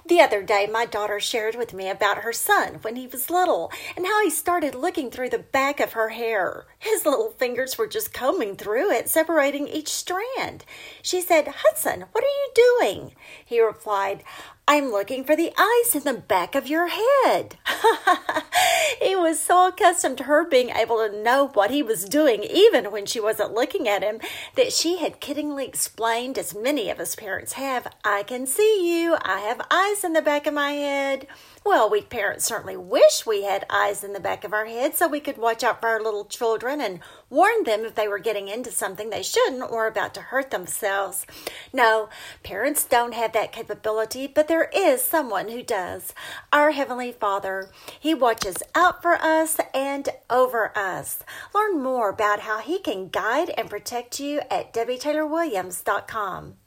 The other day, my daughter shared with me about her son when he was little and how he started looking through the back of her hair. His little fingers were just combing through it, separating each strand. She said, "Hudson, what are you doing?" He replied, "I'm looking for the eyes in the back of your head." He was so accustomed to her being able to know what he was doing, even when she wasn't looking at him, that she had kiddingly explained, as many of us parents have, "I can see you. I have eyes in the back of my head." Well, we parents certainly wish we had eyes in the back of our head so we could watch out for our little children and warn them if they were getting into something they shouldn't or about to hurt themselves. No, parents don't have that capability, but there is someone who does. Our Heavenly Father. He watches out for us and over us. Learn more about how He can guide and protect you at DebbieTaylorWilliams.com.